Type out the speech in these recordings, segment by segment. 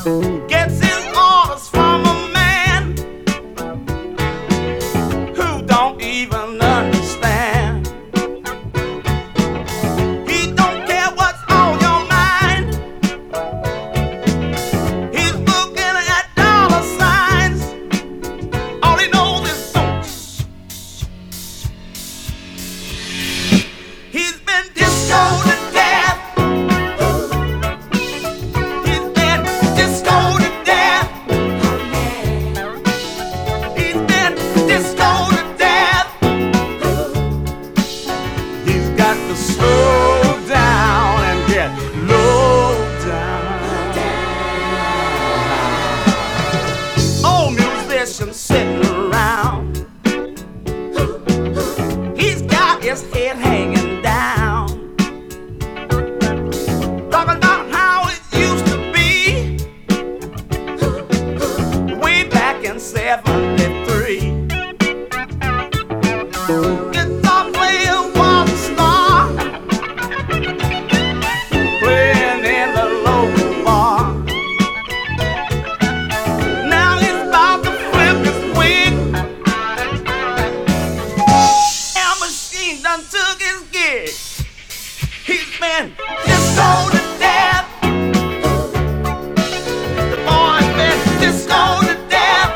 Gets his orders from a man who don't even understand. He don't care what's on your mind. He's looking at dollar signs. All he knows is don't. He's been discoed to death. He's been discoed to death. He's been discoed to death. He's got to slow down and get low down. Old musician sitting around. He's got his head hanging down, talking about how it used to be way back in '73. Guitar player was a star, playing in the local bar. Now he's about to flip his wig. Our machine done took his gig. He's been discoed to death. The boy's been discoed to death.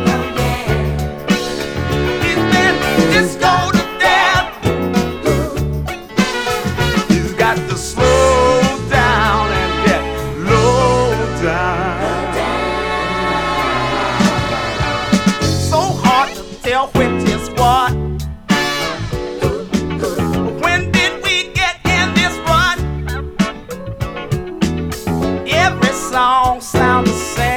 He's been discoed to death. He's got to slow down and get low down. So hard to tell which is what. When did we get in this rut? Every song sounds the same.